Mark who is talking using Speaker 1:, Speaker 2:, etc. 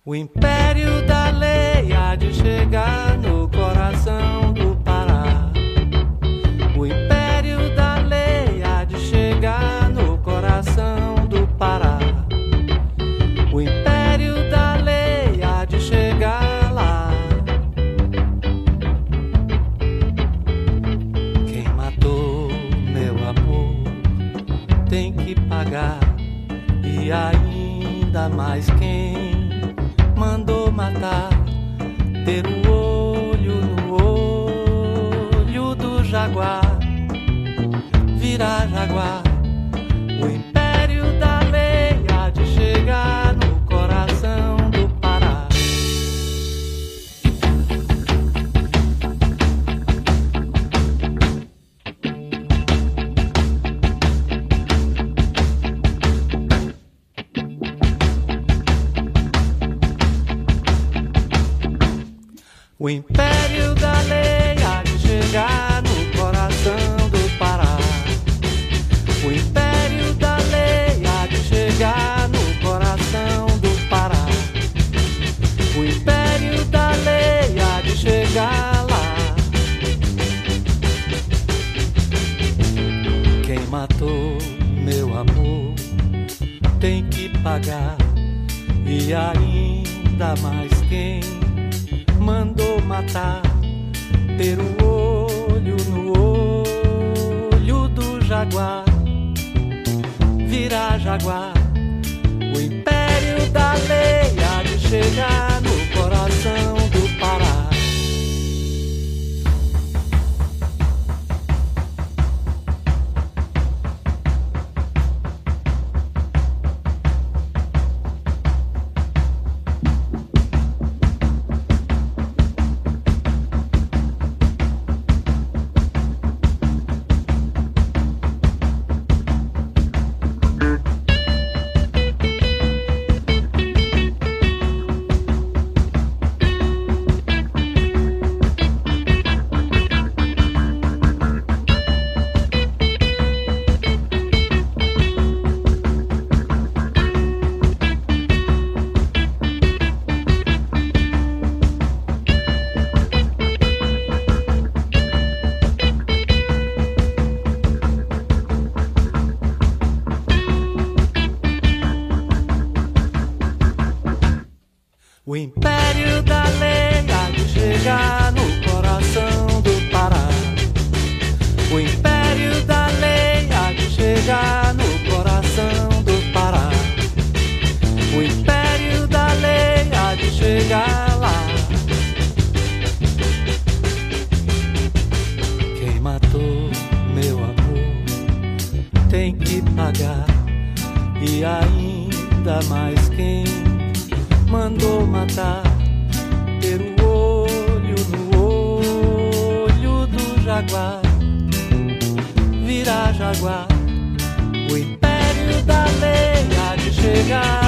Speaker 1: O império da lei há de chegar no coração do Pará. O império da lei há de chegar no coração do Pará. O império da lei há de chegar lá. Quem matou meu amor tem que pagar, e ainda mais quem mandou matar, ter o olho no olho do jaguar, virar jaguar. O império da lei há de chegar no coração do Pará. O império da lei há de chegar no coração do Pará. O império da lei há de chegar no coração do Pará. O império da lei há de chegar lá. Quem matou meu amor tem que pagar, e ainda mais quem mandou matar, ter o olho no olho do jaguar, virar jaguar. O império da lei há de chegar no coração do Pará. O império da lei há de chegar no coração do Pará. O império da lei há de chegar no coração do Pará. O império da lei há de chegar lá. Quem matou meu amor tem que pagar, e ainda mais quem mandou matar, ter o olho no olho do jaguar, virar jaguar. O império da lei há de chegar